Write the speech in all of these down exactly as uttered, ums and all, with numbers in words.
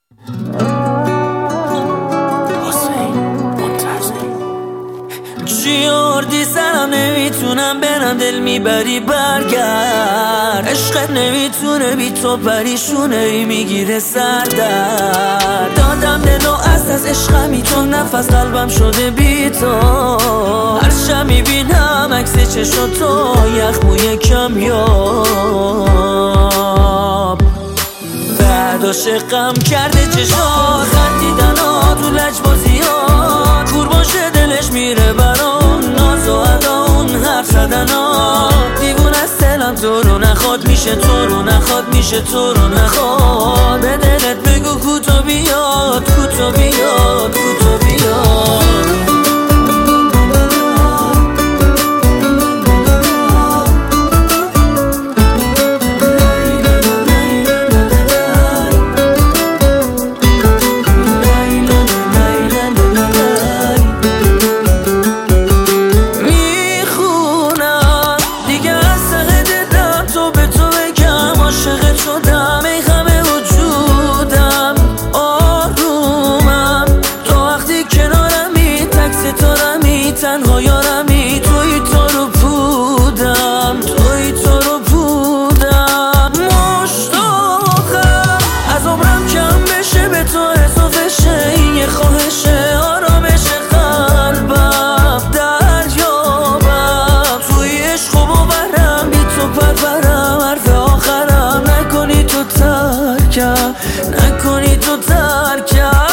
جیوردی سرم نمیتونم برم، دل میبری برگرد. عشقت نمیتونه بی تو پریشونه ای میگیره سردر. دادم دلو از از عشقمی تو، نفس قلبم شده بی تو. هر شب میبینم عکس چشم تو، یخ موی کمیاب. بعد عاشقم کرده چشات، خندیدنا تو لجبازیات. کور باشه دلش میره برام، ناز و اداون حرف زدنا. دیوون از دلم تو رو نخواد، میشه تو رو نخواد، میشه تو رو نخواد. به دلت بگو کوتو بیاد، کوتو بیاد، کوتو بیاد. شدم ای همه وجودم، آرومم تو وقتی کنارمی، تک ستارمی، تنها یارمی. توی تو رو پودم، توی تو رو پودم. مشتاقم از عمرم کم بشه، به تو اضافه شه. این یه خواهشه، آرامش قلبم دریابم. توی عشق و باورم، بی تو پرورم. حرف آخرم نکنی تو ترکم، نکنی تو ترکم.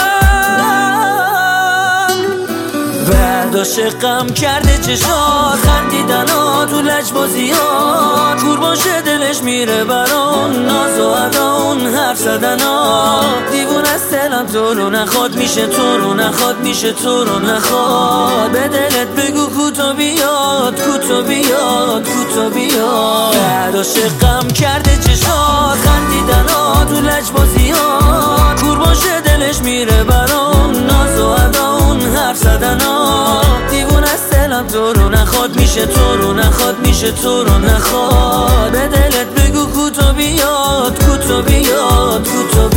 بعد عاشقم کرده چشات، خندیدنا تو لجبازیات. کور باشه دلش میره برام، ناز و اداون حرف زدنا. دیوون از دلم تو رو نخواد، میشه تو رو نخواد، میشه تو رو نخواد. به دلت بگو کوتو بیاد، کوتو بیاد، کوتو بیاد. بعد عاشقم کرده چشات، خندیدنا تو لجبازیات. کور باشه دلش میره برام، ناز و اداون حرف زدنا. دیوون از دلم تو رو نخواد، میشه تو رو نخواد، میشه تو رو نخواد. به دلت بگو کوتو بیاد، کوتو بیاد، کوتو